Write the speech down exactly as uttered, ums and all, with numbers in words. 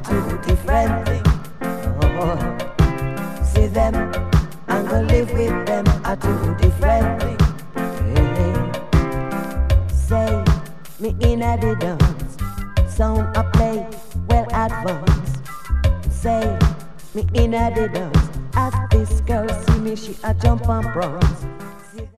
two different things. Oh, see them and go live with them are two different things. Hey, say me in a the dance, sound a play well advanced. Say me in a the dance, as this girl see me she a jump and prance.